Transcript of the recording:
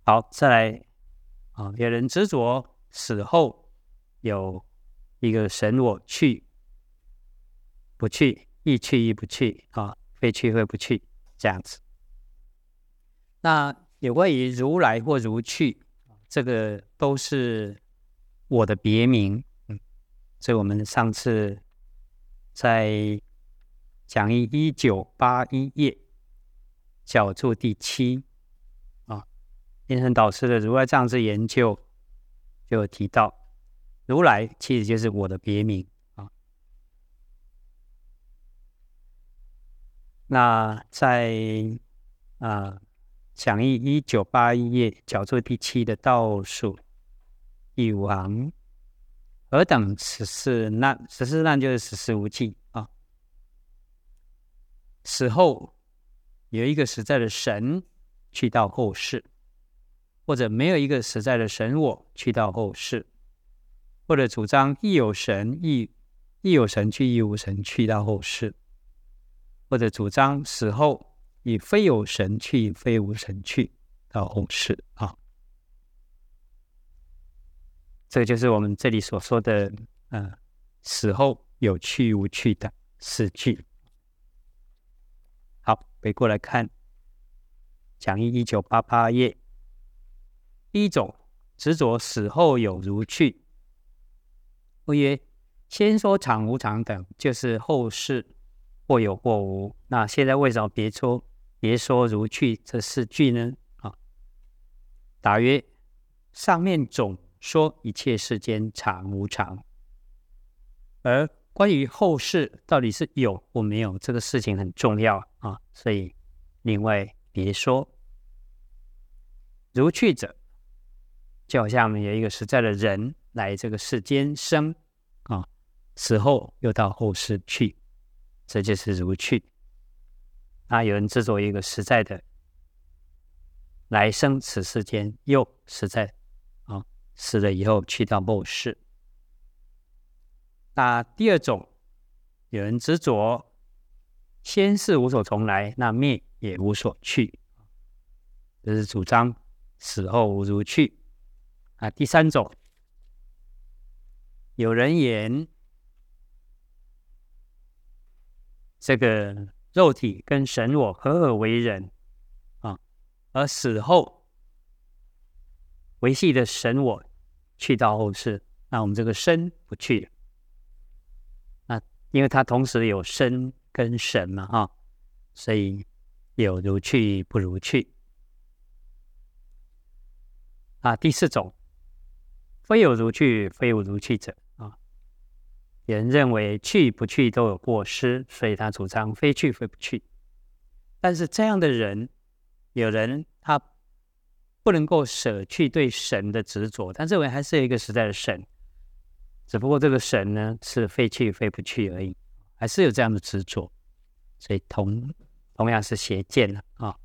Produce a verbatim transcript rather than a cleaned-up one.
好，再来啊，有人执着死后有一个神我去不去，亦去亦不去啊，非去非不去这样子。那有关于如来或如去，这个都是我的别名。嗯，所以我们上次在讲义一九八一页角注第七啊，印顺导师的如来藏之研究就有提到，如来其实就是我的别名啊。那在啊讲义一九八一页角注第七的倒数第五行，何等十四难？十四难就是十四无记啊。死后有一个实在的神去到后世，或者没有一个实在的神我去到后世，或者主张亦有神亦亦有神去亦无神去到后世，或者主张死后以非有神去非无神去到后世啊。这个就是我们这里所说的呃，死后有去无去的四句。好，回过来看讲义一九八八页，第一种执着死后有如去，或曰先说常无常等，就是后世或有或无。那现在为什么别说别说如去这四句呢？啊，答曰：上面总说一切世间常无常，而关于后世到底是有或没有，这个事情很重要啊，所以另外别说。如去者，就好像有一个实在的人来这个世间生啊，死后又到后世去，这就是如去。那有人执着一个实在的来生此世间，又实在啊死了以后去到末世。那第二种，有人执着先世无所从来，那灭也无所去，这是主张死后无如去。啊，第三种，有人言这个肉体跟神我合而为人啊，而死后维系的神我去到后世，那我们这个身不去了。那因为它同时有身跟神嘛，哈，所以有如去不如去。啊，第四种，非有如去，非无如去者啊。有人认为去不去都有过失，所以他主张非去非不去。但是这样的人，有人他不能够舍去对神的执着，他认为还是有一个实在的神，只不过这个神呢是非去非不去而已，还是有这样的执着，所以同同样是邪见了啊。